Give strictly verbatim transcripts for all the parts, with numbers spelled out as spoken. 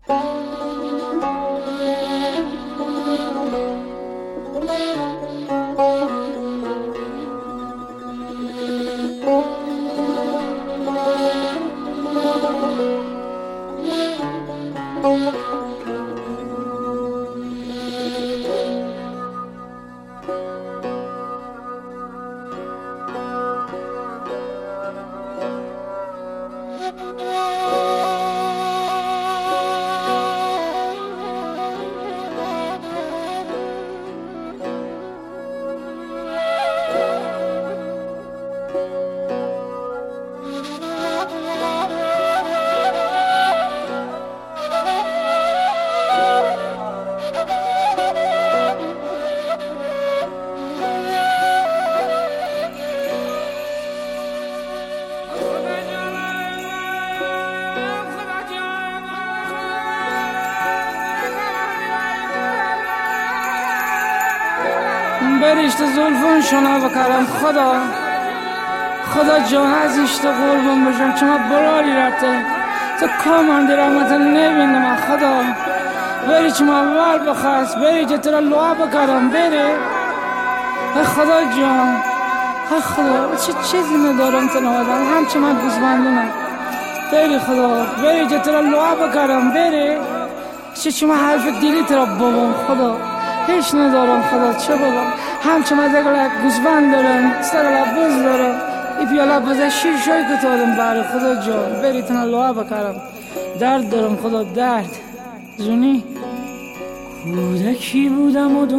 بریشت زلفون شنا بکرم خدا خدا جان ازیشت قربون بشم چما براری رفته تو کامندی رحمتا نبینم خدا بری چما ور بخست بری که ترا لعا بکرم بری خدا جان خدا چه چیزی ندارم تنهادم همچه من گزبندونم بری خدا بری که ترا لعا بکرم بری چه چما حرف دیلی ترا بابام خدا هیچ ندارم خدا چه بابام همچه من دقیقه گوزبند دارم سرلا بز دارم ای پیالا بزه شیر شای کتادم بره خدا جان بری تنها لعا بکرم درد دارم خدا درد زونی کودکی بودم و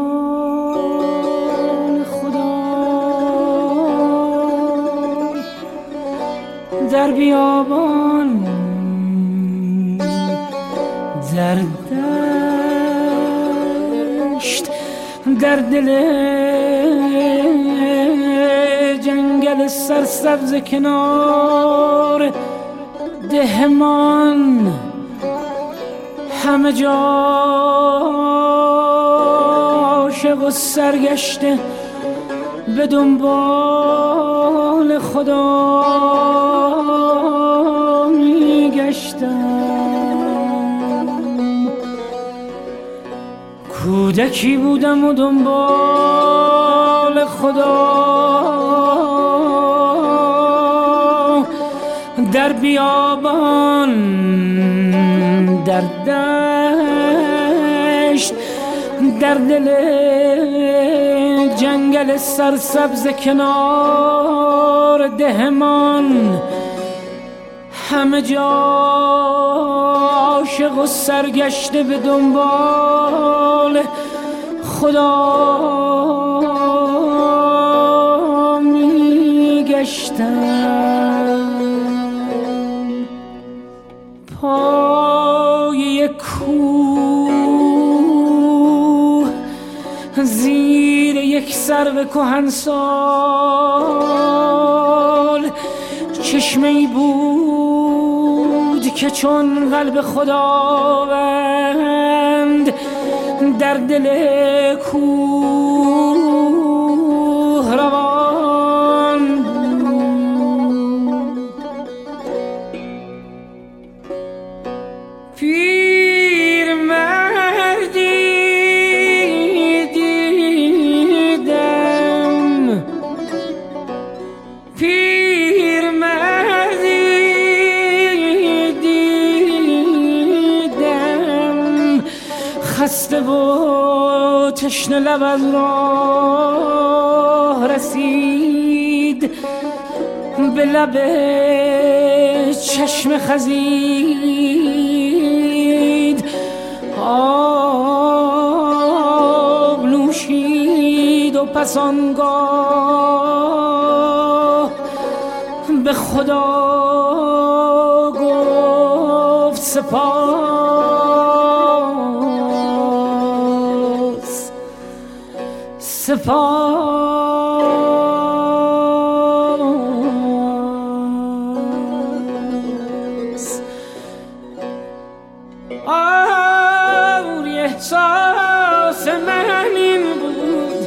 دنبال خدا در بیابان در دشت در دل جنگل سرسبز کنار دهمان همه جا عاشق و سرگشته به دنبال خدا میگشتم کودکی بودم و دنبال خدا در بیابان در دشت در دل جنگل سرسبز کنار دهمان همه جا عاشق و سرگشته به دنبال خدا میگشتم پای کوه زیر یک سرو کهنسال چشمه‌ای بود که چون قلب خداوند در دل کوه روان پیر مردی دیدم پیر مردی دیدم خسته و تشنه لب از راه رسید به لب چشم خزید آب نوشید و پس آنگاه به خدا گفت سپاس سپاس آوری احساس من این بود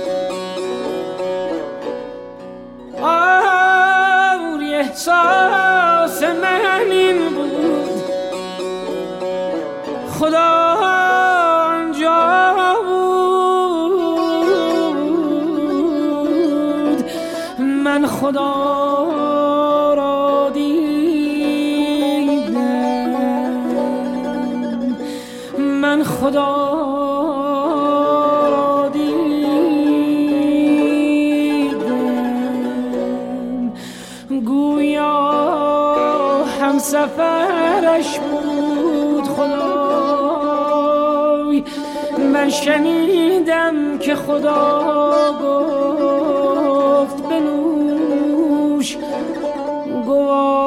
آوری احساس من این بود خدا آنجا بود، من خدا را دیدم، من خدا را دیدم، گویا همسفرش بود خدای. من شنیدم که خدا گفت بنوش، گواه